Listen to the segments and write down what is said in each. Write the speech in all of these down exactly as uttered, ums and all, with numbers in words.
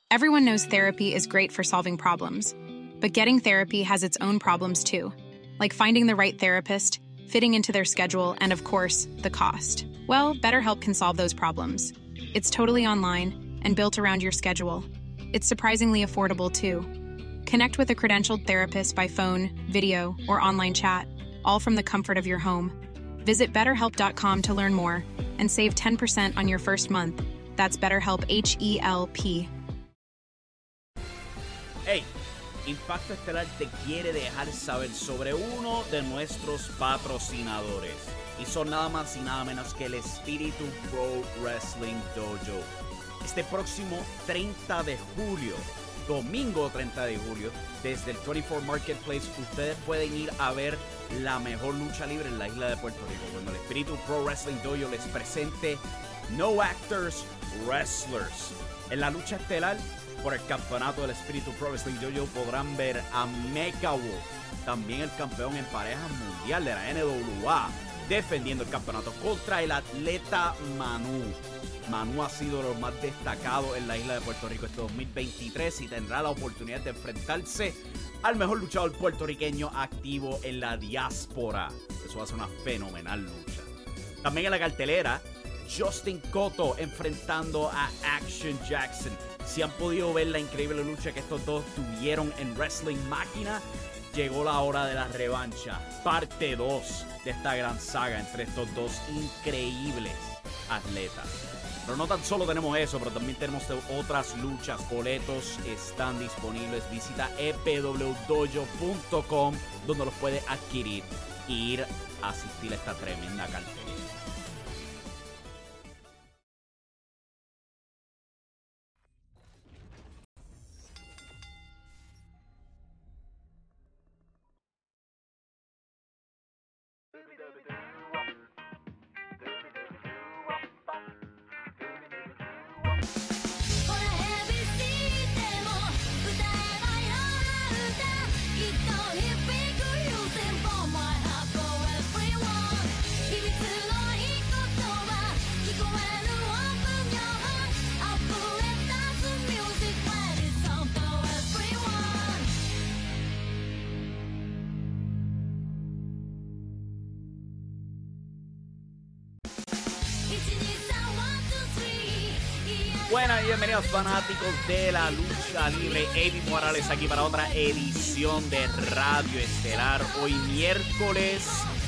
Everyone knows therapy is great for solving problems, but getting therapy has its own problems too, like finding the right therapist, fitting into their schedule, and of course, the cost. Well, BetterHelp can solve those problems. It's totally online and built around your schedule. It's surprisingly affordable too. Connect with a credentialed therapist by phone, video, or online chat, all from the comfort of your home. Visit better help dot com to learn more and save ten percent on your first month. That's BetterHelp, H E L P. Hey, Impacto Estelar te quiere dejar saber sobre uno de nuestros patrocinadores. Y son nada más y nada menos que el Espíritu Pro Wrestling Dojo. Este próximo treinta de julio, domingo treinta de julio, desde el veinticuatro Marketplace, ustedes pueden ir a ver la mejor lucha libre en la isla de Puerto Rico. Cuando el Espíritu Pro Wrestling Dojo les presente No Actors, Wrestlers. En la lucha estelar, por el campeonato del Espíritu Pro Wrestling Dojo, podrán ver a Mecha Wolf, también el campeón en pareja mundial de la N W A, defendiendo el campeonato contra el atleta Manu. Manu ha sido lo más destacado en la isla de Puerto Rico este dos mil veintitrés y tendrá la oportunidad de enfrentarse al mejor luchador puertorriqueño activo en la diáspora. Eso va a ser una fenomenal lucha. También en la cartelera, Justin Cotto enfrentando a Action Jackson. Si han podido ver la increíble lucha que estos dos tuvieron en Wrestling Máquina, llegó la hora de la revancha. Parte dos de esta gran saga entre estos dos increíbles atletas. Pero no tan solo tenemos eso, pero también tenemos otras luchas. Boletos están disponibles. Visita e p w dojo punto com, donde los puedes adquirir e ir a asistir a esta tremenda cartelera. Buenas y bienvenidos fanáticos de la lucha libre. Eddie Morales aquí para otra edición de Radio Estelar. Hoy miércoles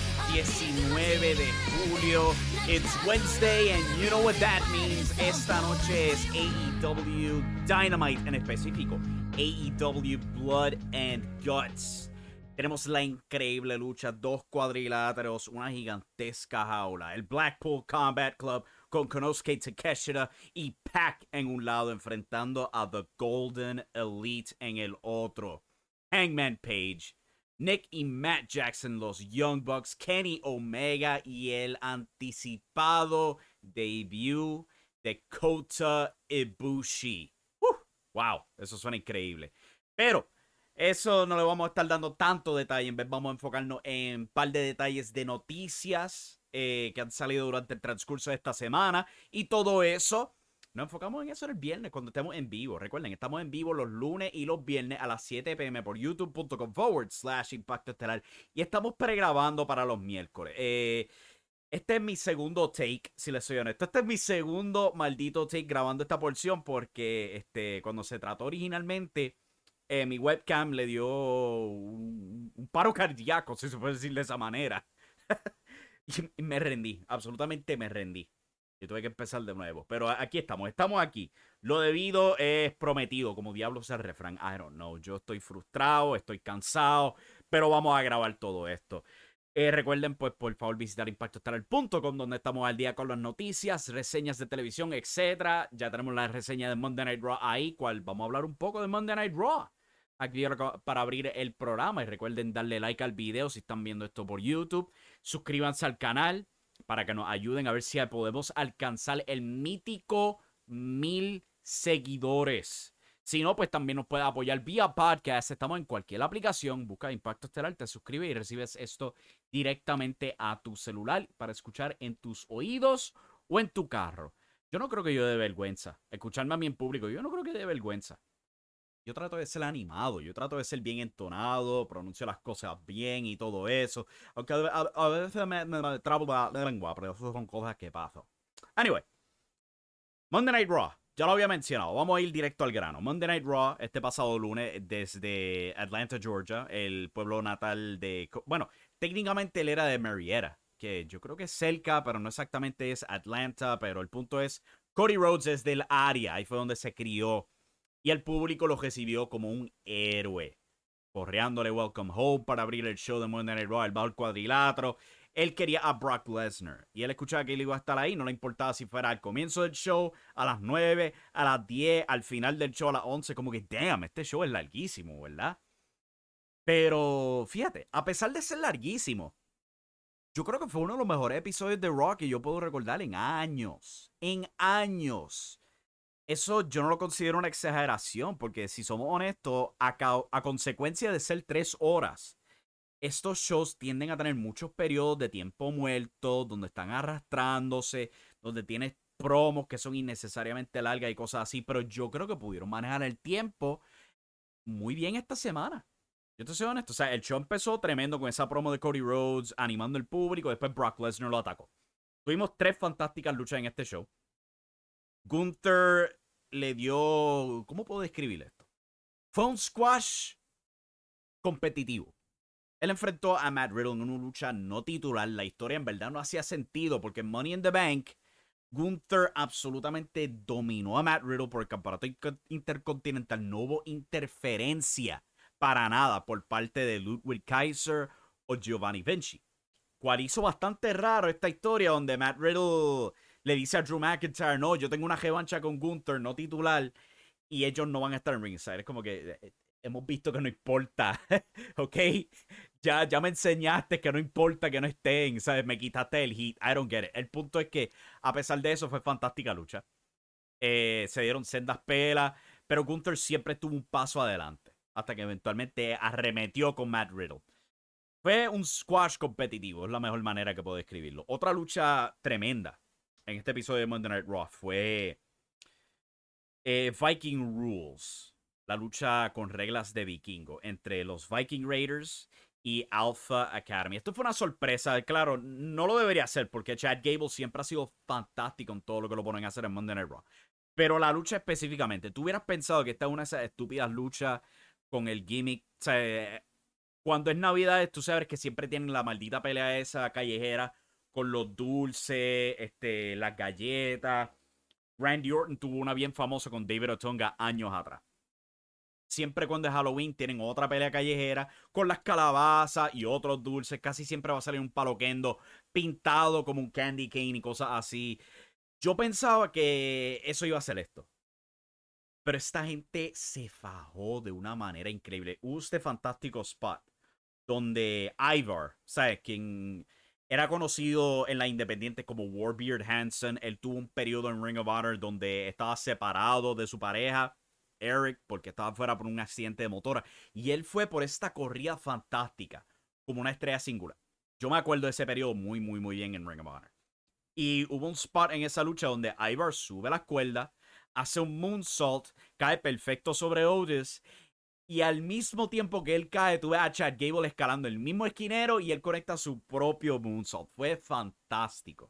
diecinueve de julio. It's Wednesday and you know what that means. Esta noche es A E W Dynamite, en específico A E W Blood and Guts. Tenemos la increíble lucha, dos cuadriláteros, una gigantesca jaula. El Blackpool Combat Club con Konosuke Takeshita y Pac en un lado, enfrentando a The Golden Elite en el otro. Hangman Page, Nick y Matt Jackson, los Young Bucks, Kenny Omega y el anticipado debut de Kota Ibushi. Uh, wow, eso suena increíble. Pero eso no le vamos a estar dando tanto detalle. En vez vamos a enfocarnos en un par de detalles de noticias eh, que han salido durante el transcurso de esta semana. Y todo eso, nos enfocamos en eso el viernes cuando estemos en vivo. Recuerden, estamos en vivo los lunes y los viernes a las siete p m por youtube.com forward slash Impacto Estelar. Y estamos pregrabando para los miércoles. Eh, este es mi segundo take, si les soy honesto. Este es mi segundo maldito take grabando esta porción porque este, cuando se trató originalmente... Eh, mi webcam le dio un, un paro cardíaco, si se puede decir de esa manera. Y me rendí, absolutamente me rendí. Y tuve que empezar de nuevo. Pero aquí estamos, estamos aquí. Lo debido es prometido, como diablos el refrán. I don't know, yo estoy frustrado, estoy cansado, pero vamos a grabar todo esto. Eh, recuerden, pues, por favor, visitar impacto estelar punto com, donde estamos al día con las noticias, reseñas de televisión, etcétera. Ya tenemos la reseña de Monday Night Raw ahí, cual vamos a hablar un poco de Monday Night Raw aquí para abrir el programa. Y recuerden darle like al video si están viendo esto por YouTube. Suscríbanse al canal para que nos ayuden a ver si podemos alcanzar el mítico mil seguidores. Si no, pues también nos puede apoyar vía podcast. Estamos en cualquier aplicación. Busca Impacto Estelar, te suscribes y recibes esto directamente a tu celular para escuchar en tus oídos o en tu carro. Yo no creo que yo dé vergüenza. Escucharme a mí en público, yo no creo que dé vergüenza. Yo trato de ser animado, yo trato de ser bien entonado, pronuncio las cosas bien y todo eso. Aunque a, a- a veces me, me, me trabo la lengua, pero eso son cosas que pasan. Anyway, Monday Night Raw. Ya lo había mencionado, vamos a ir directo al grano. Monday Night Raw, este pasado lunes, desde Atlanta, Georgia, el pueblo natal de... Bueno, técnicamente él era de Marietta, que yo creo que es cerca, pero no exactamente es Atlanta, pero el punto es, Cody Rhodes es del área, ahí fue donde se crió, y el público lo recibió como un héroe, correándole Welcome Home para abrir el show de Monday Night Raw, el bajo cuadrilátero. Él quería a Brock Lesnar y él escuchaba que él iba a estar ahí, no le importaba si fuera al comienzo del show, a las nueve, a las diez, al final del show a las once, como que, damn, este show es larguísimo, ¿verdad? Pero fíjate, a pesar de ser larguísimo, yo creo que fue uno de los mejores episodios de Raw que yo puedo recordar en años, en años. Eso yo no lo considero una exageración, porque si somos honestos, a, a consecuencia de ser tres horas, estos shows tienden a tener muchos periodos de tiempo muerto, donde están arrastrándose, donde tienes promos que son innecesariamente largas y cosas así, pero yo creo que pudieron manejar el tiempo muy bien esta semana. Yo te soy honesto, o sea, el show empezó tremendo con esa promo de Cody Rhodes, animando al público, después Brock Lesnar lo atacó. Tuvimos tres fantásticas luchas en este show. Gunther le dio... ¿Cómo puedo describir esto? Fue un squash competitivo. Él enfrentó a Matt Riddle en una lucha no titular. La historia en verdad no hacía sentido porque en Money in the Bank, Gunther absolutamente dominó a Matt Riddle por el campeonato intercontinental. No hubo interferencia para nada por parte de Ludwig Kaiser o Giovanni Vinci. Cual hizo bastante raro esta historia donde Matt Riddle le dice a Drew McIntyre, no, yo tengo una revancha con Gunther, no titular, y ellos no van a estar en ringside. Es como que eh, hemos visto que no importa, ¿ok? Ya, ya me enseñaste que no importa que no estén, ¿sabes? Me quitaste el hit, I don't get it. El punto es que, a pesar de eso, fue fantástica lucha. Eh, se dieron sendas pelas, pero Gunther siempre estuvo un paso adelante, hasta que eventualmente arremetió con Matt Riddle. Fue un squash competitivo, es la mejor manera que puedo describirlo. Otra lucha tremenda en este episodio de Monday Night Raw fue eh, Viking Rules, la lucha con reglas de vikingo entre los Viking Raiders y Alpha Academy. Esto fue una sorpresa, claro, no lo debería hacer porque Chad Gable siempre ha sido fantástico en todo lo que lo ponen a hacer en Monday Night Raw. Pero la lucha específicamente, tú hubieras pensado que esta es una de esas estúpidas luchas con el gimmick, o sea, cuando es Navidad, tú sabes que siempre tienen la maldita pelea esa callejera con los dulces, este, las galletas. Randy Orton tuvo una bien famosa con David Otunga años atrás. Siempre cuando es Halloween tienen otra pelea callejera con las calabazas y otros dulces. Casi siempre va a salir un paloquendo pintado como un candy cane y cosas así. Yo pensaba que eso iba a ser esto. Pero esta gente se fajó de una manera increíble. Hubo este fantástico spot donde Ivar, ¿sabes? Quien era conocido en la independiente como Warbeard Hansen. Él tuvo un periodo en Ring of Honor donde estaba separado de su pareja, Eric, porque estaba fuera por un accidente de motora. Y él fue por esta corrida fantástica, como una estrella singular. Yo me acuerdo de ese periodo muy, muy, muy bien en Ring of Honor. Y hubo un spot en esa lucha donde Ivar sube las cuerdas, hace un moonsault, cae perfecto sobre Otis. Y al mismo tiempo que él cae, tú ves a Chad Gable escalando el mismo esquinero y él conecta su propio moonsault. Fue fantástico.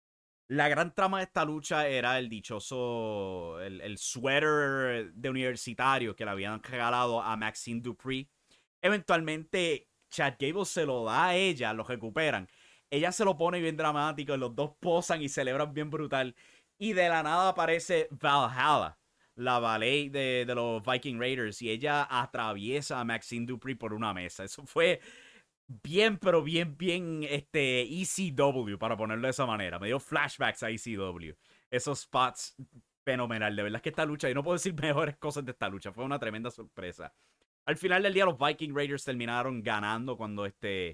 La gran trama de esta lucha era el dichoso, el, el suéter de universitario que le habían regalado a Maxine Dupree. Eventualmente, Chad Gable se lo da a ella, lo recuperan. Ella se lo pone bien dramático, los dos posan y celebran bien brutal. Y de la nada aparece Valhalla, la ballet de, de los Viking Raiders, y ella atraviesa a Maxine Dupree por una mesa. Eso fue bien, pero bien, bien este, E C W, para ponerlo de esa manera. Me dio flashbacks a E C W. Esos spots fenomenal. De verdad es que esta lucha, yo no puedo decir mejores cosas de esta lucha. Fue una tremenda sorpresa. Al final del día, los Viking Raiders terminaron ganando cuando este...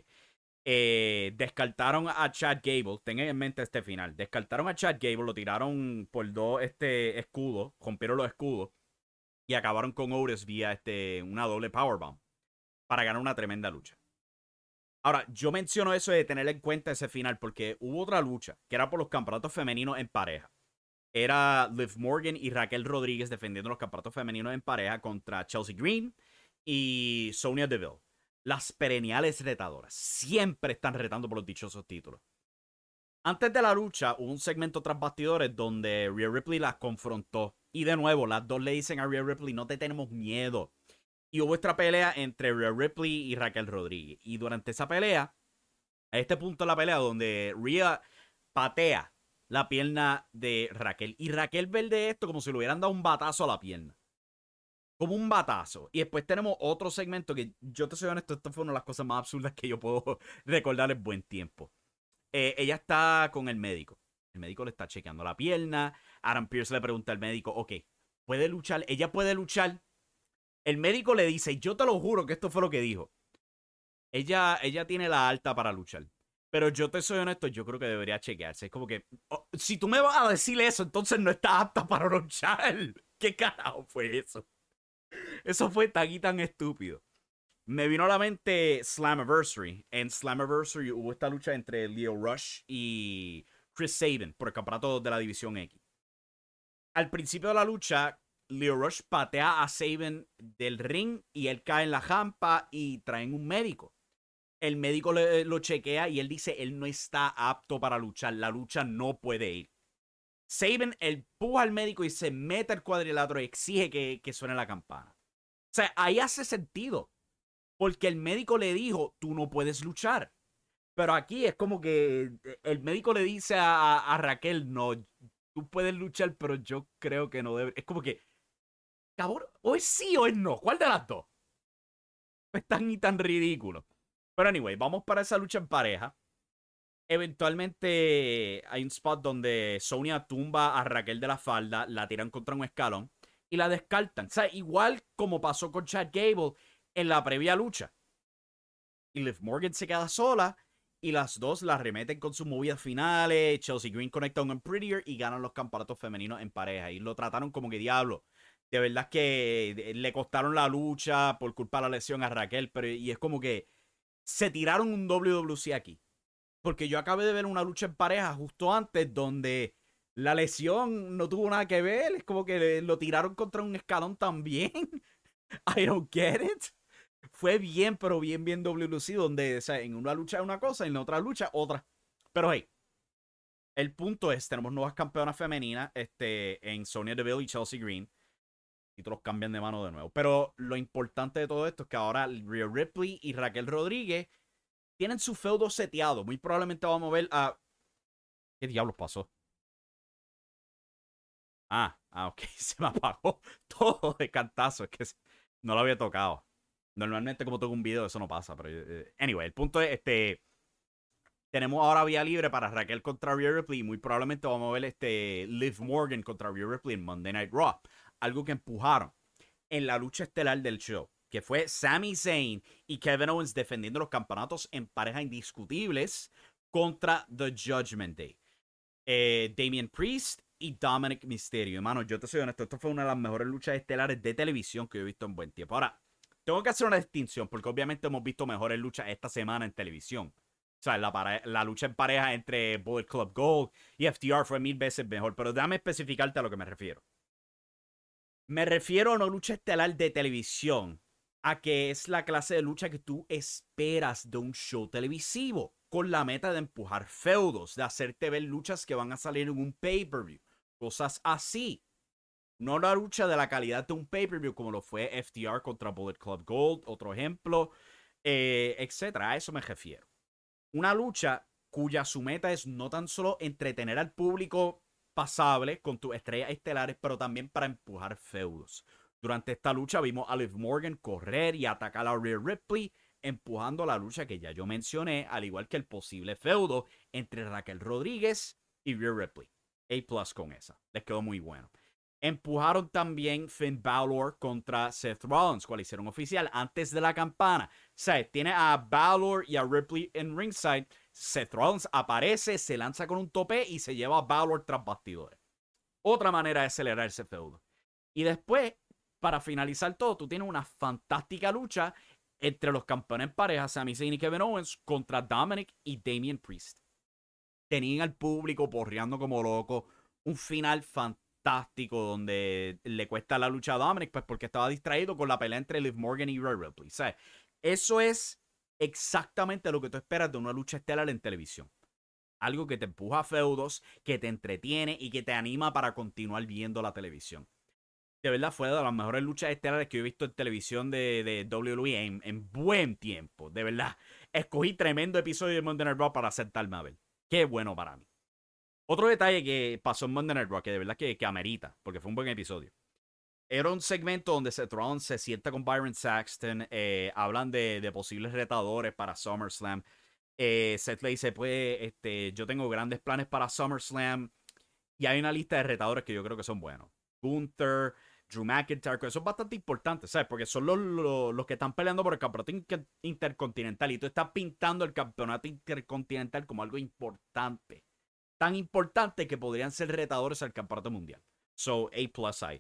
Eh, descartaron a Chad Gable. Tengan en mente este final. Descartaron a Chad Gable, lo tiraron por dos este, escudos, rompieron los escudos y acabaron con Otis vía este, una doble powerbomb para ganar una tremenda lucha. Ahora, yo menciono eso de tener en cuenta ese final porque hubo otra lucha que era por los campeonatos femeninos en pareja. era Liv Morgan y Raquel Rodríguez defendiendo los campeonatos femeninos en pareja contra Chelsea Green y Sonya Deville. Las perenniales retadoras siempre están retando por los dichosos títulos. Antes de la lucha hubo un segmento tras bastidores donde Rhea Ripley las confrontó. Y de nuevo, las dos le dicen a Rhea Ripley, no te tenemos miedo. Y hubo esta pelea entre Rhea Ripley y Raquel Rodríguez. Y durante esa pelea, a este punto de la pelea donde Rhea patea la pierna de Raquel. Y Raquel ve de esto como si le hubieran dado un batazo a la pierna. Como un batazo. Y después tenemos otro segmento que, yo te soy honesto, esto fue una de las cosas más absurdas que yo puedo recordar en buen tiempo. Eh, ella está con el médico. El médico le está chequeando la pierna. Adam Pearce le pregunta al médico, ok, ¿puede luchar? ¿Ella puede luchar? El médico le dice, yo te lo juro que esto fue lo que dijo. Ella, ella tiene la alta para luchar. Pero yo te soy honesto, yo creo que debería chequearse. Es como que, oh, si tú me vas a decir eso, entonces no está apta para luchar. ¿Qué carajo fue eso? Eso fue tan y tan estúpido. Me vino a la mente Slammiversary. En Slammiversary hubo esta lucha entre Lio Rush y Chris Sabin por el campeonato de la División X. Al principio de la lucha, Lio Rush patea a Sabin del ring y él cae en la jampa y traen un médico. El médico le, lo chequea y él dice él no está apto para luchar. La lucha no puede ir. Sabin empuja al médico y se mete al cuadrilátero y exige que, que suene la campana. O sea, ahí hace sentido. Porque el médico le dijo, tú no puedes luchar. Pero aquí es como que el médico le dice a, a, a Raquel, no, tú puedes luchar, pero yo creo que no debe. Es como que, cabrón, o es sí o es no. ¿Cuál de las dos? Es tan y tan ridículo. Pero anyway, vamos para esa lucha en pareja. Eventualmente hay un spot donde Sonya tumba a Raquel de la falda, la tiran contra un escalón y la descartan. O sea, igual como pasó con Chad Gable en la previa lucha. Y Liv Morgan se queda sola y las dos la remeten con sus movidas finales. Chelsea Green conecta a un Prettier y ganan los campeonatos femeninos en pareja. Y lo trataron como que diablo. De verdad que le costaron la lucha por culpa de la lesión a Raquel. Pero y es como que se tiraron un W W C aquí. Porque yo acabé de ver una lucha en pareja justo antes donde la lesión no tuvo nada que ver. Es como que lo tiraron contra un escalón también. I don't get it. Fue bien, pero bien, bien W W C, donde o sea, en una lucha una cosa, en la otra lucha otra. Pero hey, el punto es, tenemos nuevas campeonas femeninas este, en Sonya Deville y Chelsea Green. Y todos cambian de mano de nuevo. Pero lo importante de todo esto es que ahora Rhea Ripley y Raquel Rodríguez tienen su feudo seteado. Muy probablemente vamos a ver a... ¿Qué diablos pasó? Ah, ah, ok. Se me apagó todo de cantazo. Es que no lo había tocado. Normalmente como tengo un video eso no pasa. Pero eh, anyway, el punto es este... Tenemos ahora vía libre para Raquel contra Rhea Ripley. Y muy probablemente vamos a ver este Liv Morgan contra Rhea Ripley en Monday Night Raw. Algo que empujaron en la lucha estelar del show, que fue Sami Zayn y Kevin Owens defendiendo los campeonatos en pareja indiscutibles contra The Judgment Day. Eh, Damian Priest y Dominic Mysterio. Hermano, yo te soy honesto, esto fue una de las mejores luchas estelares de televisión que yo he visto en buen tiempo. Ahora, tengo que hacer una distinción, porque obviamente hemos visto mejores luchas esta semana en televisión. O sea, la, la lucha en pareja entre Bullet Club Gold y F T R fue mil veces mejor, pero déjame especificarte a lo que me refiero. Me refiero a una lucha estelar de televisión, a que es la clase de lucha que tú esperas de un show televisivo, con la meta de empujar feudos, de hacerte ver luchas que van a salir en un pay-per-view, cosas así. No la lucha de la calidad de un pay-per-view como lo fue F T R contra Bullet Club Gold, otro ejemplo, eh, etcétera. A eso me refiero. Una lucha cuya su meta es no tan solo entretener al público pasable con tus estrellas estelares, pero también para empujar feudos. Durante esta lucha vimos a Liv Morgan correr y atacar a Rhea Ripley, empujando la lucha que ya yo mencioné, al igual que el posible feudo entre Raquel Rodríguez y Rhea Ripley. A plus con esa. Les quedó muy bueno. Empujaron también Finn Balor contra Seth Rollins, cual hicieron oficial antes de la campana. O sea, tiene a Balor y a Ripley en ringside. Seth Rollins aparece, se lanza con un tope y se lleva a Balor tras bastidores. Otra manera de acelerar ese feudo. Y después, para finalizar todo, tú tienes una fantástica lucha entre los campeones en pareja, Sami Zayn y Kevin Owens, contra Dominic y Damian Priest. Tenían al público porreando como loco. un final fantástico donde le cuesta la lucha a Dominic, pues porque estaba distraído con la pelea entre Liv Morgan y Rhea Ripley. O sea, eso es exactamente lo que tú esperas de una lucha estelar en televisión. Algo que te empuja a feudos, que te entretiene y que te anima para continuar viendo la televisión. De verdad, fue de las mejores luchas estelares que he visto en televisión de, de W W E en, en buen tiempo. De verdad, escogí tremendo episodio de Monday Night Raw para sentarme a ver. Qué bueno para mí. Otro detalle que pasó en Monday Night Raw, que de verdad que, que amerita, porque fue un buen episodio. Era un segmento donde Seth Rollins se sienta con Byron Saxton, eh, hablan de, de posibles retadores para SummerSlam. Eh, Seth le dice, pues, este, yo tengo grandes planes para SummerSlam. Y hay una lista de retadores que yo creo que son buenos. Gunther, Drew McIntyre, que eso es bastante importante, ¿sabes? Porque son los, los, los que están peleando por el campeonato intercontinental. Y tú estás pintando el campeonato intercontinental como algo importante. Tan importante que podrían ser retadores al campeonato mundial. So, A plus I.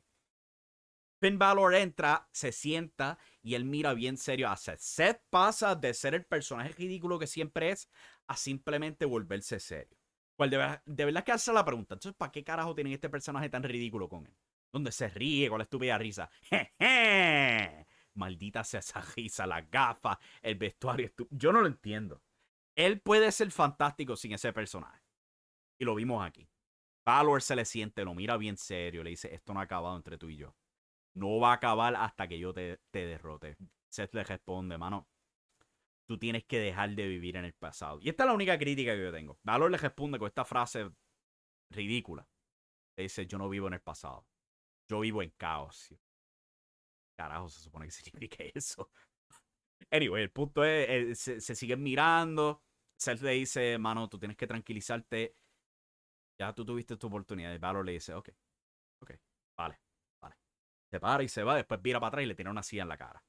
Finn Balor entra, se sienta y él mira bien serio a Seth. Seth pasa de ser el personaje ridículo que siempre es a simplemente volverse serio. Cual de, verdad, de verdad que hace la pregunta. Entonces, ¿para qué carajo tienen este personaje tan ridículo con él? Donde se ríe con la estúpida risa. ¡Jeje! Maldita sea esa risa, la gafa, el vestuario estúpido. Yo no lo entiendo. Él puede ser fantástico sin ese personaje. Y lo vimos aquí. Balor se le siente, lo mira bien serio. Le dice, esto no ha acabado entre tú y yo. No va a acabar hasta que yo te, te derrote. Seth le responde, mano, tú tienes que dejar de vivir en el pasado. Y esta es la única crítica que yo tengo. Balor le responde con esta frase ridícula. Le dice, yo no vivo en el pasado. Yo vivo en caos. Carajo, se supone que significa eso. Anyway, el punto es, eh, se, se siguen mirando. Seth le dice, mano, tú tienes que tranquilizarte. Ya tú tuviste tu oportunidad. Y Balor le dice, ok, ok, vale. Se para y se va, después vira para atrás y le tira una silla en la cara.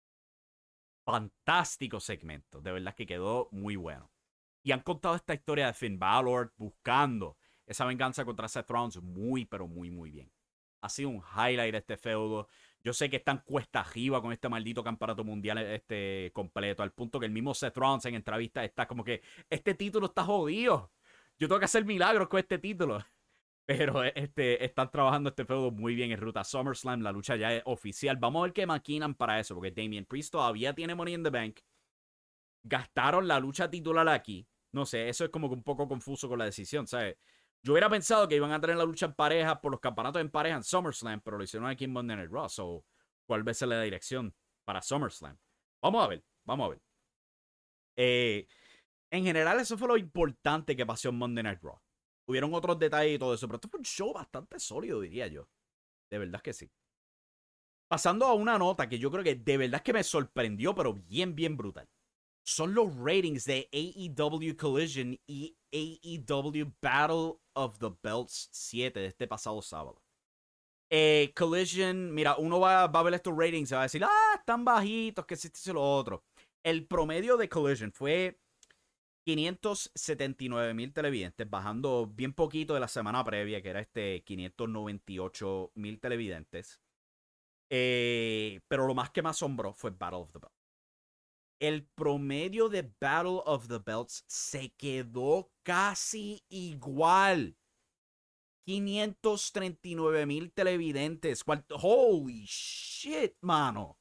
Fantástico segmento, de verdad que quedó muy bueno. Y han contado esta historia de Finn Balor buscando esa venganza contra Seth Rollins muy, pero muy, muy bien. Ha sido un highlight de este feudo. Yo sé que están cuesta arriba con este maldito campeonato mundial este completo, al punto que el mismo Seth Rollins en entrevista está como que, este título está jodido. Yo tengo que hacer milagros con este título. Pero este, están trabajando este feudo muy bien en ruta a SummerSlam. La lucha ya es oficial. Vamos a ver qué maquinan para eso. Porque Damian Priest todavía tiene Money in the Bank. Gastaron la lucha titular aquí. No sé, eso es como que un poco confuso con la decisión, ¿sabes? Yo hubiera pensado que iban a tener la lucha en pareja por los campeonatos en pareja en SummerSlam. Pero lo hicieron aquí en Monday Night Raw. So, ¿cuál va a ser la dirección para SummerSlam? Vamos a ver. Vamos a ver. Eh, en general, eso fue lo importante que pasó en Monday Night Raw. Hubieron otros detalles y todo eso, pero esto fue un show bastante sólido, diría yo. De verdad que sí. Pasando a una nota que yo creo que de verdad que me sorprendió, pero bien, bien brutal. Son los ratings de A E W Collision y A E W Battle of the Belts siete de este pasado sábado. Eh, Collision, mira, uno va, va a ver estos ratings y va a decir, ah, están bajitos, que si esto y lo otro. El promedio de Collision fue quinientos setenta y nueve mil televidentes, bajando bien poquito de la semana previa, que era este quinientos noventa y ocho mil televidentes. Eh, pero lo más que me asombró fue Battle of the Belts. El promedio de Battle of the Belts se quedó casi igual. quinientos treinta y nueve mil televidentes. Holy shit, mano.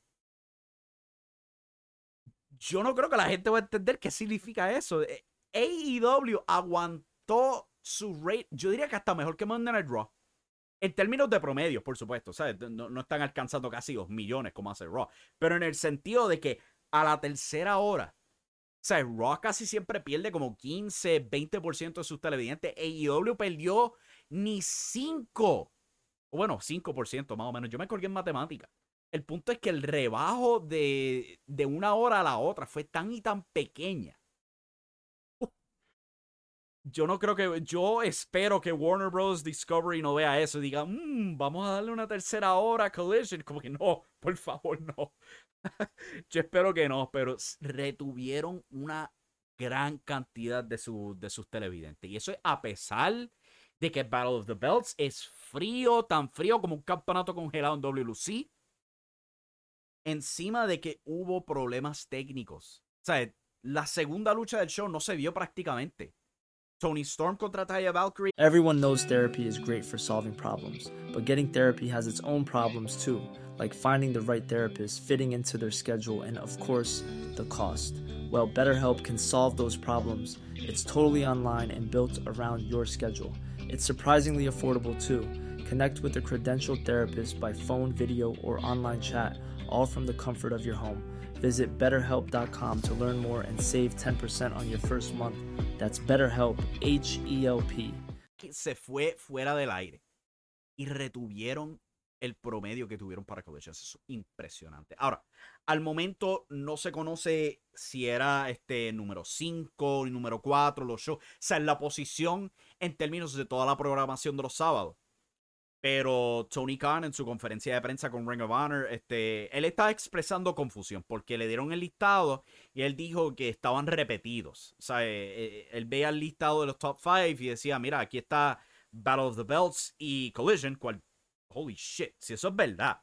Yo no creo que la gente va a entender qué significa eso. A E W aguantó su rate, yo diría que hasta mejor que Monday Night Raw. En términos de promedio, por supuesto. ¿Sabes? No, no están alcanzando casi dos millones como hace Raw. Pero en el sentido de que a la tercera hora, o sea, Raw casi siempre pierde como quince, veinte por ciento de sus televidentes. A E W perdió ni cinco. Bueno, cinco por ciento más o menos. Yo me colgué en matemáticas. El punto es que el rebajo de, de una hora a la otra fue tan y tan pequeña. Uh, yo no creo que... Yo espero que Warner Bros. Discovery no vea eso y diga, mmm, vamos a darle una tercera hora a Collision. Como que no, por favor, no. Yo espero que no, pero retuvieron una gran cantidad de, su, de sus televidentes. Y eso es a pesar de que Battle of the Belts es frío, tan frío como un campeonato congelado en W W C. Encima de que hubo problemas técnicos. O sea, la segunda lucha del show no se vio prácticamente. Tony Storm contra Taya Valkyrie. Everyone knows therapy is great for solving problems, but getting therapy has its own problems too, like finding the right therapist, fitting into their schedule, and of course, the cost. Well, BetterHelp can solve those problems. It's totally online and built around your schedule. It's surprisingly affordable too. Connect with a credentialed therapist by phone, video, or online chat, all from the comfort of your home. Visit better help dot com to learn more and save ten percent on your first month. That's BetterHelp, H E L P. Se fue fuera del aire y retuvieron el promedio que tuvieron para Collision. Eso es impresionante. Ahora, al momento no se conoce si era este número cinco, número cuatro, los shows. O sea, en la posición en términos de toda la programación de los sábados. Pero Tony Khan en su conferencia de prensa con Ring of Honor, este, él estaba expresando confusión porque le dieron el listado y él dijo que estaban repetidos. O sea, eh, él veía el listado de los top five y decía, mira, aquí está Battle of the Belts y Collision, cual, holy shit, si eso es verdad.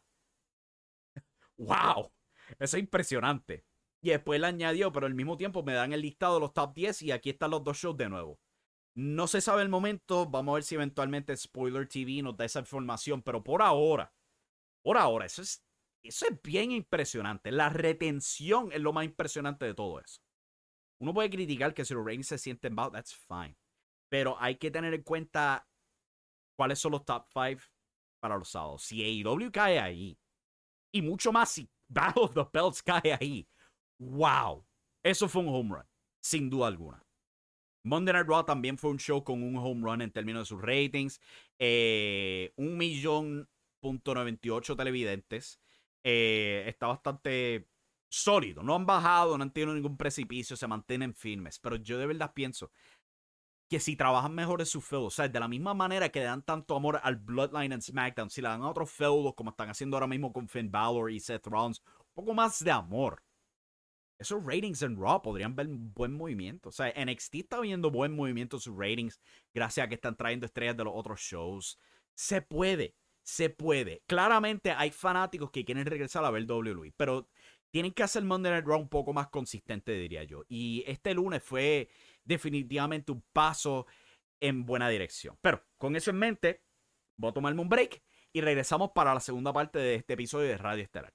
¡Wow! Eso es impresionante. Y después le añadió, pero al mismo tiempo me dan el listado de los top diez y aquí están los dos shows de nuevo. No se sabe el momento, vamos a ver si eventualmente Spoiler T V nos da esa información, pero por ahora, por ahora, eso es, eso es bien impresionante. La retención es lo más impresionante de todo eso. Uno puede criticar que si los ratings se sienten bajo, that's fine. Pero hay que tener en cuenta cuáles son los top five para los sábados. Si A E W cae ahí, y mucho más si Battle of the Belts cae ahí, wow, eso fue un home run, sin duda alguna. Monday Night Raw también fue un show con un home run en términos de sus ratings. Eh, un millón punto noventa y ocho televidentes. Eh, está bastante sólido. No han bajado, no han tenido ningún precipicio, se mantienen firmes. Pero yo de verdad pienso que si trabajan mejor en sus feudos, o sea, de la misma manera que le dan tanto amor al Bloodline en SmackDown, si le dan a otros feudos como están haciendo ahora mismo con Finn Balor y Seth Rollins, un poco más de amor. Esos ratings en Raw podrían ver buen movimiento. O sea, N X T está viendo buen movimiento en sus ratings gracias a que están trayendo estrellas de los otros shows. Se puede, se puede. Claramente hay fanáticos que quieren regresar a ver W W E, pero tienen que hacer Monday Night Raw un poco más consistente, diría yo. Y este lunes fue definitivamente un paso en buena dirección. Pero con eso en mente, voy a tomarme un break y regresamos para la segunda parte de este episodio de Radio Estelar.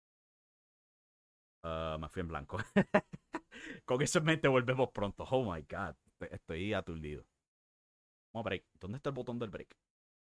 Uh, me fui en blanco. Con eso en mente volvemos pronto. Oh my God. Estoy aturdido. Vamos a break. ¿Dónde está el botón del break?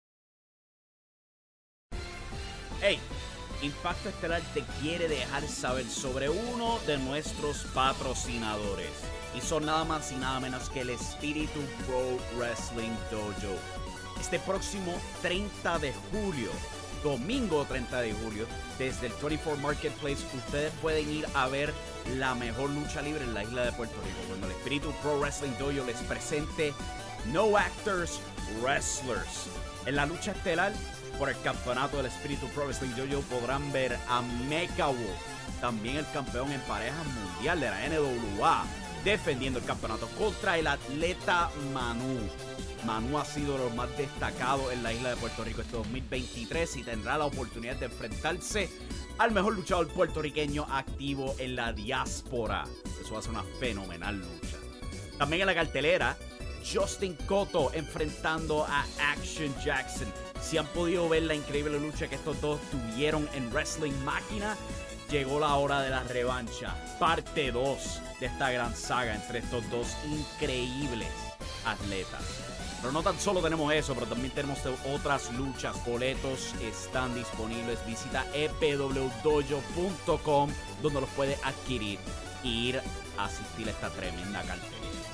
Hey, Impacto Estelar te quiere dejar saber sobre uno de nuestros patrocinadores. Y son nada más y nada menos que el Espíritu Pro Wrestling Dojo. Este próximo treinta de julio, domingo treinta de julio, desde el veinticuatro Marketplace, ustedes pueden ir a ver la mejor lucha libre en la isla de Puerto Rico. Cuando el Espíritu Pro Wrestling Dojo les presente No Actors, Wrestlers. En la lucha estelar por el campeonato del Espíritu Pro Wrestling Dojo podrán ver a Mecha Wolf, también el campeón en pareja mundial de la N W A, defendiendo el campeonato contra el atleta Manu. Manu ha sido lo más destacado en la isla de Puerto Rico este dos mil veintitrés y tendrá la oportunidad de enfrentarse al mejor luchador puertorriqueño activo en la diáspora. Eso va a ser una fenomenal lucha. También en la cartelera, Justin Cotto enfrentando a Action Jackson. Si han podido ver la increíble lucha que estos dos tuvieron en Wrestling Máquina, llegó la hora de la revancha. Parte dos de esta gran saga entre estos dos increíbles atletas. Pero no tan solo tenemos eso, pero también tenemos otras luchas. Boletos están disponibles. Visita e p w dojo punto com, donde los puedes adquirir e ir a asistir a esta tremenda cartelera.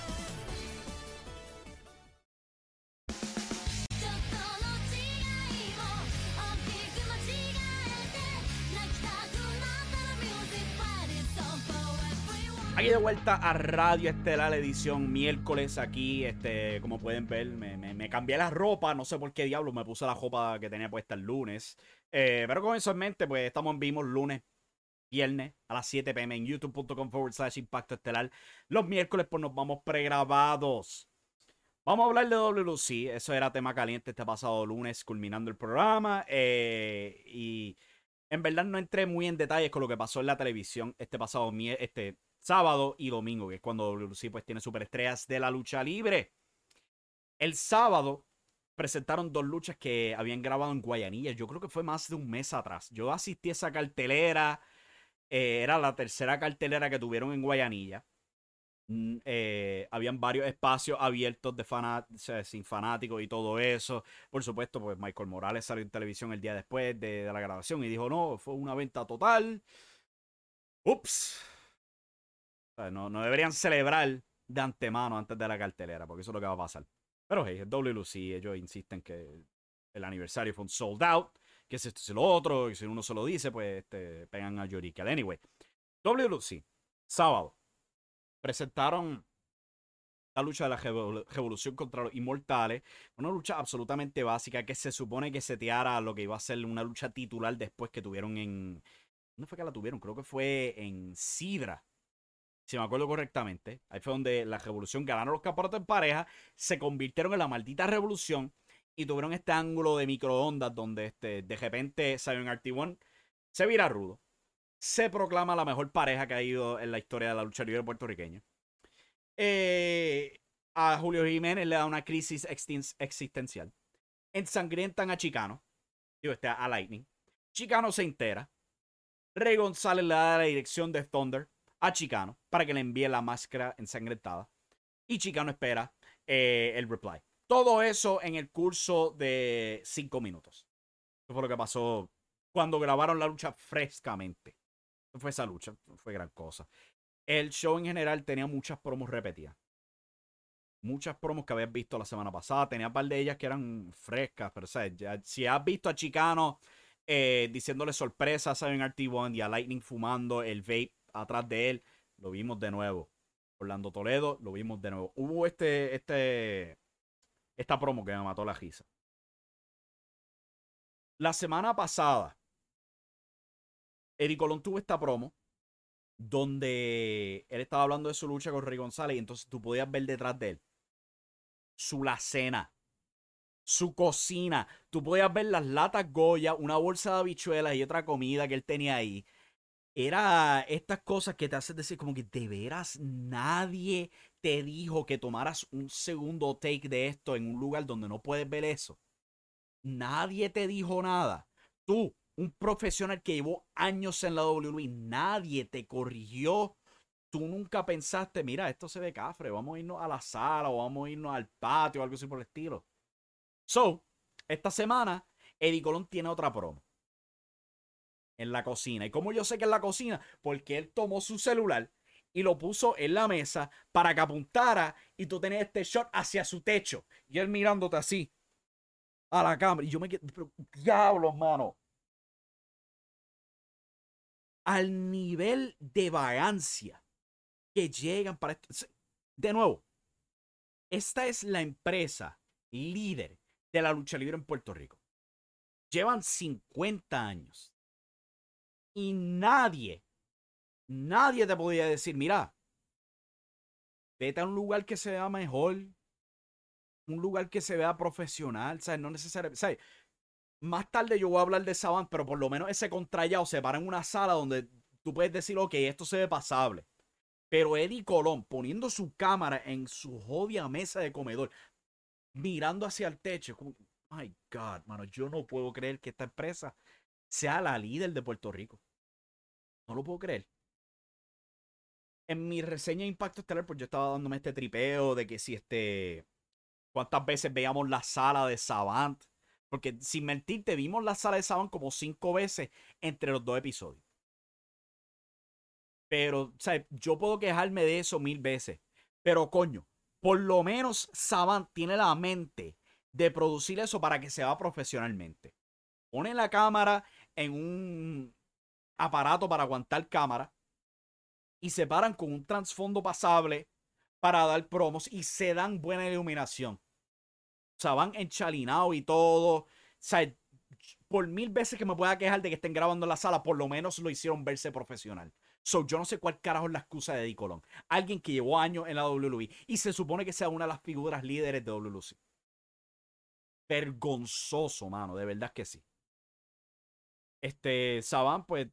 Aquí de vuelta a Radio Estelar, edición miércoles aquí, este, como pueden ver, me, me, me cambié la ropa, no sé por qué diablo me puse la ropa que tenía puesta el lunes, eh, pero con eso en mente, pues estamos en vivo lunes, viernes a las siete p m en youtube.com forward slash Impacto Estelar. Los miércoles pues nos vamos pregrabados. Vamos a hablar de W W C, eso era tema caliente este pasado lunes, culminando el programa, eh, y en verdad no entré muy en detalles con lo que pasó en la televisión este pasado este sábado y domingo, que es cuando W W C pues tiene superestrellas de la lucha libre. El sábado presentaron dos luchas que habían grabado en Guayanilla. Yo creo que fue más de un mes atrás. Yo asistí a esa cartelera. Eh, era la tercera cartelera que tuvieron en Guayanilla. Mm, eh, habían varios espacios abiertos de fanat o sea, sin fanáticos y todo eso. Por supuesto, pues Michael Morales salió en televisión el día después de, de la grabación y dijo, no, fue una venta total. Ups. O sea, no, no deberían celebrar de antemano antes de la cartelera, porque eso es lo que va a pasar. Pero hey, es W L C, ellos insisten que el aniversario fue un sold out, que es esto y lo otro, y si uno se lo dice, pues este, pegan a Yorikel. Anyway, W L C, sábado, presentaron la lucha de la revolución contra los inmortales, una lucha absolutamente básica que se supone que seteara lo que iba a ser una lucha titular después que tuvieron en... ¿Dónde fue que la tuvieron? Creo que fue en Sidra, si me acuerdo correctamente. Ahí fue donde la revolución ganaron los campeonatos en pareja, se convirtieron en la maldita revolución y tuvieron este ángulo de microondas donde este, de repente Zion R T uno se vira rudo. Se proclama la mejor pareja que ha ido en la historia de la lucha libre puertorriqueña. Eh, a Julio Jiménez le da una crisis existencial. Ensangrientan a Chicano. Digo, este, a Lightning. Chicano se entera. Rey González le da la dirección de Thunder a Chicano para que le envíe la máscara ensangrentada. Y Chicano espera eh, el reply. Todo eso en el curso de cinco minutos. Eso fue lo que pasó cuando grabaron la lucha frescamente. No fue esa lucha, no fue gran cosa. El show en general tenía muchas promos repetidas. Muchas promos que habías visto la semana pasada. Tenía un par de ellas que eran frescas. Pero, ¿sabes? Ya, si has visto a Chicano eh, diciéndole sorpresa a Zion R T uno y a Lightning fumando el vape atrás de él, lo vimos de nuevo. Orlando Toledo, lo vimos de nuevo. Hubo este, este, esta promo que me mató la risa. La semana pasada, Eddie Colón tuvo esta promo donde él estaba hablando de su lucha con Rey González y entonces tú podías ver detrás de él su la cena, su cocina. Tú podías ver las latas Goya, una bolsa de habichuelas y otra comida que él tenía ahí. Era estas cosas que te hacen decir como que de veras nadie te dijo que tomaras un segundo take de esto en un lugar donde no puedes ver eso. Nadie te dijo nada. Tú, un profesional que llevó años en la W W E, nadie te corrigió. Tú nunca pensaste, mira, esto se ve cafre, vamos a irnos a la sala o vamos a irnos al patio o algo así por el estilo. So, esta semana, Eddie Colón tiene otra promo en la cocina. ¿Y cómo yo sé que es la cocina? Porque él tomó su celular y lo puso en la mesa para que apuntara y tú tenías este shot hacia su techo. Y él mirándote así a la cámara. Y yo me quedé, pero diablos, mano. Al nivel de vagancia que llegan para esto. De nuevo, esta es la empresa líder de la lucha libre en Puerto Rico. Llevan cincuenta años. Y nadie, nadie te podía decir, mira, vete a un lugar que se vea mejor, un lugar que se vea profesional, ¿sabes? No necesariamente, ¿sabes? Más tarde yo voy a hablar de Savant, pero por lo menos ese contrallado se para en una sala donde tú puedes decir, ok, esto se ve pasable. Pero Eddie Colón poniendo su cámara en su jodida mesa de comedor, mirando hacia el techo, como, my God, mano, yo no puedo creer que esta empresa sea la líder de Puerto Rico. No lo puedo creer. En mi reseña de Impacto Estelar, pues yo estaba dándome este tripeo de que si este. ¿Cuántas veces veíamos la sala de Savant? Porque sin mentirte, vimos la sala de Savant como cinco veces entre los dos episodios. Pero, ¿sabes? Yo puedo quejarme de eso mil veces. Pero, coño, por lo menos Savant tiene la mente de producir eso para que se haga profesionalmente. Pone la cámara en un aparato para aguantar cámara y se paran con un trasfondo pasable para dar promos y se dan buena iluminación. O sea, van enchalinados y todo. O sea, por mil veces que me pueda quejar de que estén grabando en la sala, por lo menos lo hicieron verse profesional. So, yo no sé cuál carajo es la excusa de Eddie Colón. Alguien que llevó años en la W W E y se supone que sea una de las figuras líderes de W W E. Vergonzoso, mano. De verdad que sí. Este, Saban, pues,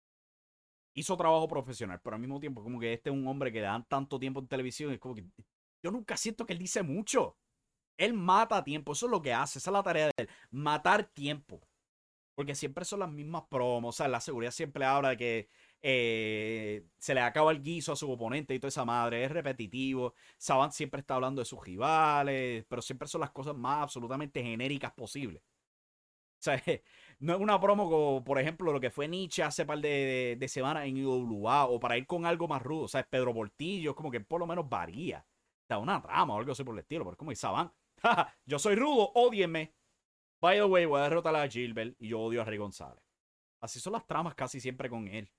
hizo trabajo profesional, pero al mismo tiempo, como que este es un hombre que le dan tanto tiempo en televisión, es como que yo nunca siento que él dice mucho. Él mata tiempo, eso es lo que hace, esa es la tarea de él, matar tiempo. Porque siempre son las mismas promos, o sea, la seguridad siempre habla de que eh, se le acaba el guiso a su oponente y toda esa madre, es repetitivo. Saban siempre está hablando de sus rivales, pero siempre son las cosas más absolutamente genéricas posibles. O sea, no es una promo como, por ejemplo, lo que fue Nietzsche hace par de, de, de semanas en I W A, o para ir con algo más rudo. O sea, es Pedro Portillo, es como que por lo menos varía. O sea, una trama o algo así por el estilo, pero es como Saban. Yo soy rudo, ódienme. By the way, voy a derrotar a Gilbert y yo odio a Rey González. Así son las tramas casi siempre con él.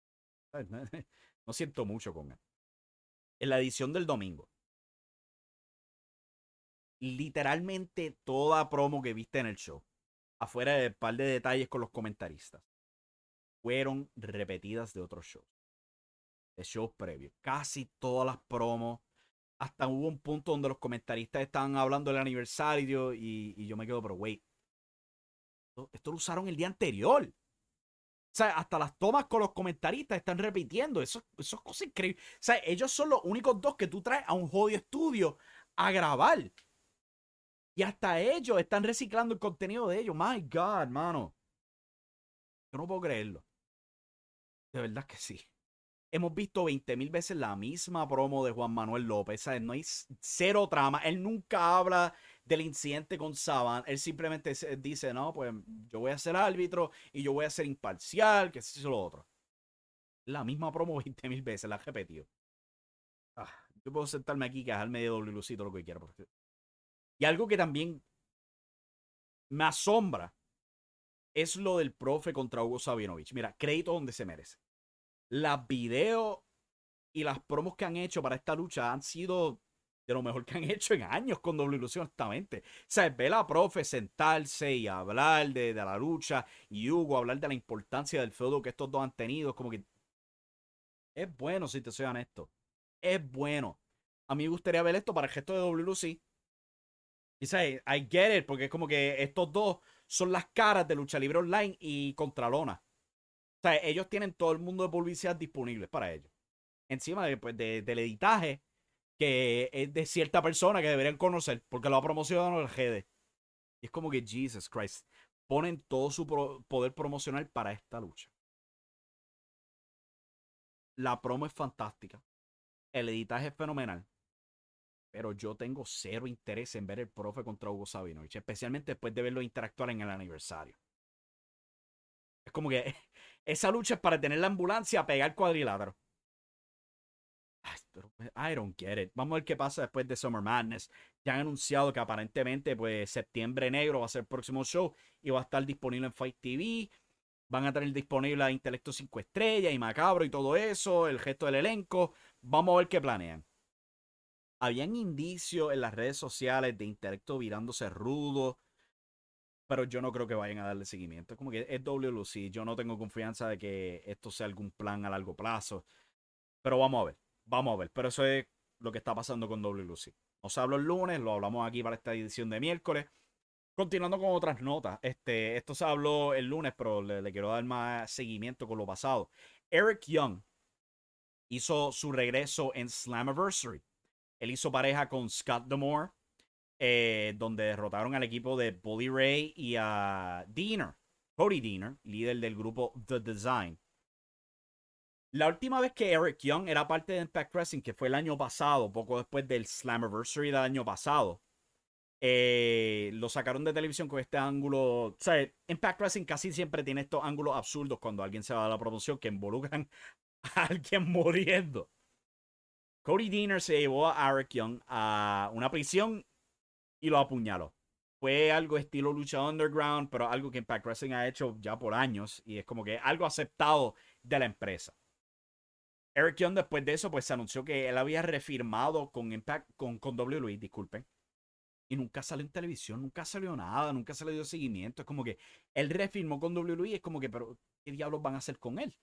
No siento mucho con él. En la edición del domingo, literalmente toda promo que viste en el show, afuera de un par de detalles con los comentaristas, fueron repetidas de otros shows. De shows previos. Casi todas las promos. Hasta hubo un punto donde los comentaristas estaban hablando del aniversario y, y yo me quedo, pero wait, esto, esto lo usaron el día anterior. O sea, hasta las tomas con los comentaristas están repitiendo. Eso, eso es cosa increíble. O sea, ellos son los únicos dos que tú traes a un jodido estudio a grabar. Y hasta ellos están reciclando el contenido de ellos. My God, mano. Yo no puedo creerlo. De verdad que sí. Hemos visto veinte mil veces la misma promo de Juan Manuel López. ¿Sabes? No hay cero trama. Él nunca habla del incidente con Saban. Él simplemente dice, no, pues yo voy a ser árbitro y yo voy a ser imparcial, que eso es lo otro. La misma promo veinte mil veces, la he repetido. Ah, yo puedo sentarme aquí y quejarme de doble lucito lo que quiera. Porque... Y algo que también me asombra es lo del profe contra Hugo Sabinovich. Mira, crédito donde se merece. Las videos y las promos que han hecho para esta lucha han sido de lo mejor que han hecho en años con doble ilusión, honestamente. O sea, ver a la profe sentarse y hablar de, de la lucha y Hugo hablar de la importancia del feudo que estos dos han tenido, es como que es bueno, si te soy honesto. Es bueno. A mí me gustaría ver esto para el gesto de W L C. Y sabes, I get it, porque es como que estos dos son las caras de Lucha Libre Online y Contralona. O sea, ellos tienen todo el mundo de publicidad disponible para ellos. Encima de, pues, de, del editaje, que es de cierta persona que deberían conocer, porque lo ha promocionado el G D. Y es como que, Jesus Christ, ponen todo su pro poder promocional para esta lucha. La promo es fantástica. El editaje es fenomenal. Pero yo tengo cero interés en ver el profe contra Hugo Sabinovich, especialmente después de verlo interactuar en el aniversario. Es como que esa lucha es para tener la ambulancia a pegar cuadrilátero. Ay, pero I don't get it. Vamos a ver qué pasa después de Summer Madness. Ya han anunciado que aparentemente, pues, Septiembre Negro va a ser el próximo show y va a estar disponible en Fight T V. Van a tener disponible a Intelecto cinco Estrellas y Macabro y todo eso, el gesto del elenco. Vamos a ver qué planean. Habían indicios en las redes sociales de Intelecto virándose rudo, pero yo no creo que vayan a darle seguimiento. Es como que es W L C. Yo no tengo confianza de que esto sea algún plan a largo plazo. Pero vamos a ver, vamos a ver. Pero eso es lo que está pasando con W L C. Nos hablo el lunes, lo hablamos aquí para esta edición de miércoles. Continuando con otras notas. Este, esto se habló el lunes, pero le, le quiero dar más seguimiento con lo pasado. Eric Young hizo su regreso en Slammiversary. Él hizo pareja con Scott D'Amore, eh, donde derrotaron al equipo de Bully Ray y a Deaner, Cody Deaner, líder del grupo The Design. La última vez que Eric Young era parte de Impact Wrestling, que fue el año pasado, poco después del Slammiversary del año pasado, eh, lo sacaron de televisión con este ángulo. O sea, Impact Wrestling casi siempre tiene estos ángulos absurdos cuando alguien se va a la promoción que involucran a alguien muriendo. Cody Deaner se llevó a Eric Young a una prisión y lo apuñaló. Fue algo estilo lucha underground, pero algo que Impact Wrestling ha hecho ya por años y es como que algo aceptado de la empresa. Eric Young después de eso pues se anunció que él había refirmado con Impact, con, con W W E, disculpen, y nunca salió en televisión, nunca salió nada, nunca se le dio seguimiento. Es como que él refirmó con W W E, es como que, pero ¿qué diablos van a hacer con él?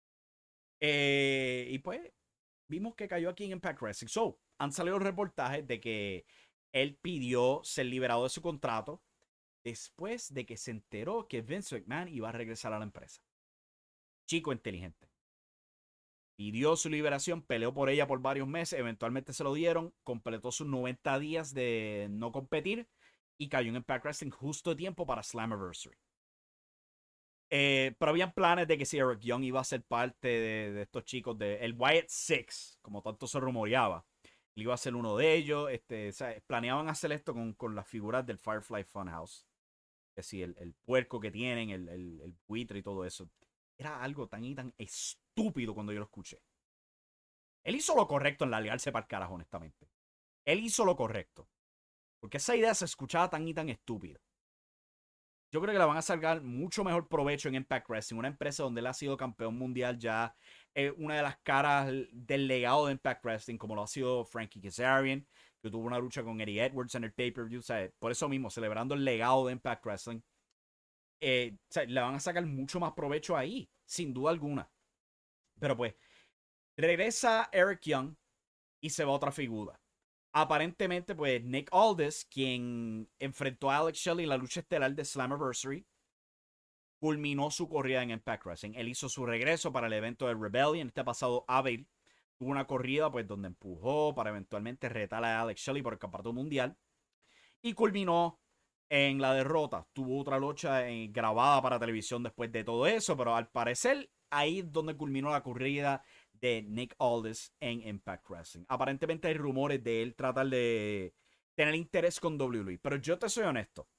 Eh, y pues vimos que cayó aquí en Impact Wrestling. So, han salido reportajes de que él pidió ser liberado de su contrato después de que se enteró que Vince McMahon iba a regresar a la empresa. Chico inteligente. pidió su liberación, peleó por ella por varios meses, eventualmente se lo dieron, completó sus noventa días de no competir y cayó en Impact Wrestling justo a tiempo para Slammiversary. Eh, pero habían planes de que si Eric Young iba a ser parte de, de estos chicos, de el Wyatt Six, como tanto se rumoreaba. Él iba a ser uno de ellos. Este, o sea, planeaban hacer esto con, con las figuras del Firefly Funhouse. Es decir, el, el puerco que tienen, el, el, el buitre y todo eso. Era algo tan y tan estúpido cuando yo lo escuché. Él hizo lo correcto en largarse para el carajo, honestamente. Él hizo lo correcto. Porque esa idea se escuchaba tan y tan estúpida. Yo creo que la van a sacar mucho mejor provecho en Impact Wrestling, una empresa donde él ha sido campeón mundial ya, eh, una de las caras del legado de Impact Wrestling, como lo ha sido Frankie Kazarian, que tuvo una lucha con Eddie Edwards en el pay-per-view, o sea, por eso mismo, celebrando el legado de Impact Wrestling, eh, o sea, le van a sacar mucho más provecho ahí, sin duda alguna. Pero pues, regresa Eric Young y se va otra figura. Aparentemente, pues, Nick Aldis, quien enfrentó a Alex Shelley en la lucha estelar de Slammiversary, culminó su corrida en Impact Wrestling. Él hizo su regreso para el evento de Rebellion este pasado abril. Tuvo una corrida, pues, donde empujó para eventualmente retar a Alex Shelley por el campeonato mundial. Y culminó en la derrota. Tuvo otra lucha eh, grabada para televisión después de todo eso, pero al parecer ahí es donde culminó la corrida de Nick Aldis en Impact Wrestling. Aparentemente hay rumores de él tratar de tener interés con W W E, pero yo te soy honesto.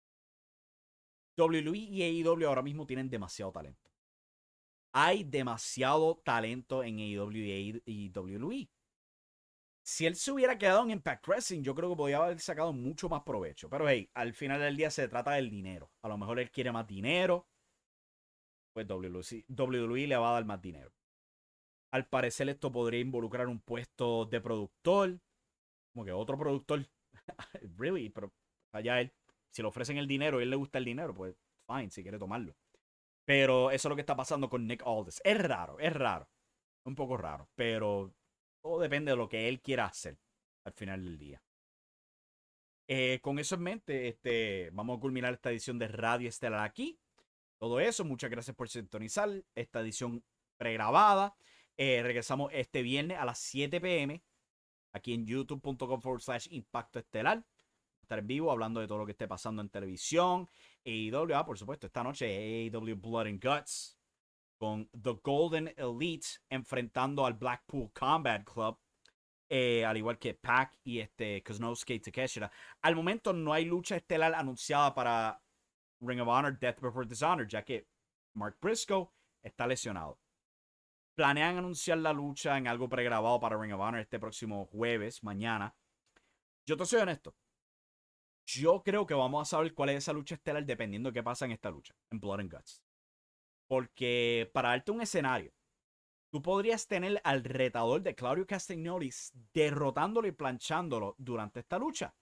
W W E y A E W ahora mismo tienen demasiado talento. Hay demasiado talento en A E W y W W E. Si él se hubiera quedado en Impact Wrestling, yo creo que podría haber sacado mucho más provecho. Pero hey, al final del día se trata del dinero. A lo mejor él quiere más dinero. Pues W W E le va a dar más dinero. Al parecer esto podría involucrar un puesto de productor. Como que otro productor. Really, pero allá él. Si le ofrecen el dinero y a él le gusta el dinero, pues fine, si quiere tomarlo. Pero eso es lo que está pasando con Nick Aldis. Es raro, es raro. Un poco raro. Pero todo depende de lo que él quiera hacer al final del día. Eh, con eso en mente, este, vamos a culminar esta edición de Radio Estelar aquí. Todo eso, muchas gracias por sintonizar esta edición pregrabada. Eh, regresamos este viernes a las siete p m aquí en youtube.com forward slash Impacto Estelar. Estar en vivo hablando de todo lo que esté pasando en televisión. A E W, ah, por supuesto, esta noche A E W Blood and Guts con The Golden Elite enfrentando al Blackpool Combat Club. Eh, al igual que Pac y este Konosuke Takeshita. Al momento no hay lucha estelar anunciada para Ring of Honor Death Before Dishonor, ya que Mark Briscoe está lesionado. Planean anunciar la lucha en algo pregrabado para Ring of Honor este próximo jueves, mañana. Yo te soy honesto. Yo creo que vamos a saber cuál es esa lucha estelar dependiendo de qué pasa en esta lucha, en Blood and Guts. Porque para darte un escenario, tú podrías tener al retador de Claudio Castagnoli derrotándolo y planchándolo durante esta lucha.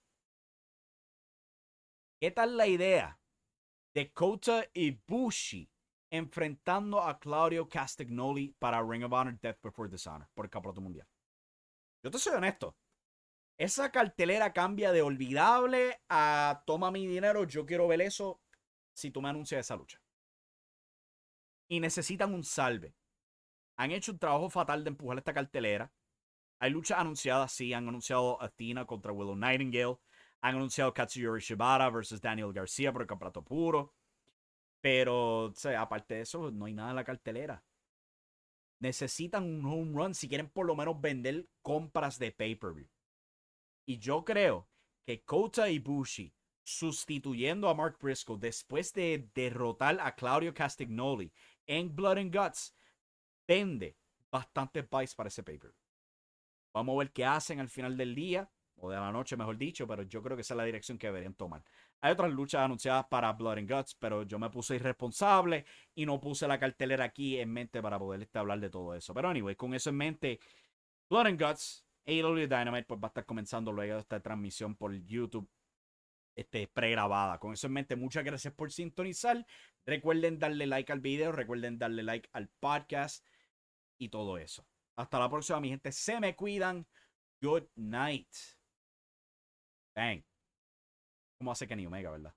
¿Qué tal la idea de Kota Ibushi enfrentando a Claudio Castagnoli para Ring of Honor Death Before Dishonor por el campeonato mundial? Yo te soy honesto. Esa cartelera cambia de olvidable a toma mi dinero, yo quiero ver eso si tú me anuncias esa lucha. Y necesitan un salve. Han hecho un trabajo fatal de empujar esta cartelera. Hay luchas anunciadas, sí. Han anunciado Athena contra Willow Nightingale. Han anunciado Katsuyori Shibata versus Daniel García por el campeonato puro. Pero, o sea, aparte de eso, no hay nada en la cartelera. Necesitan un home run si quieren por lo menos vender compras de pay-per-view. Y yo creo que Kota Ibushi, sustituyendo a Mark Briscoe después de derrotar a Claudio Castagnoli en Blood and Guts, vende bastantes buys para ese pay-per-view. Vamos a ver qué hacen al final del día, o de la noche mejor dicho, pero yo creo que esa es la dirección que deberían tomar. Hay otras luchas anunciadas para Blood and Guts, pero yo me puse irresponsable y no puse la cartelera aquí en mente para poder hablar de todo eso. Pero anyway, con eso en mente, Blood and Guts, A E W Dynamite, pues va a estar comenzando luego de esta transmisión por YouTube este, pregrabada. Con eso en mente, muchas gracias por sintonizar. Recuerden darle like al video, recuerden darle like al podcast y todo eso. Hasta la próxima, mi gente. Se me cuidan. Good night. Bang. ¿Cómo hace Kenny Omega, verdad?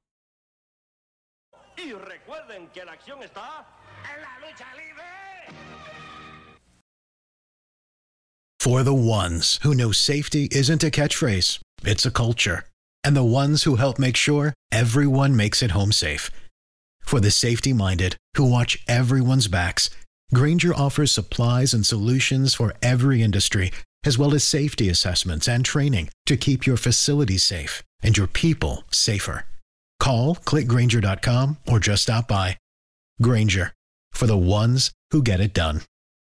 Y recuerden que la acción está en la lucha libre. For the ones who know safety isn't a catchphrase, it's a culture. And the ones who help make sure everyone makes it home safe. For the safety-minded who watch everyone's backs, Grainger offers supplies and solutions for every industry, as well as safety assessments and training to keep your facilities safe and your people safer. Call, click Grainger dot com, or just stop by. Grainger, for the ones who get it done.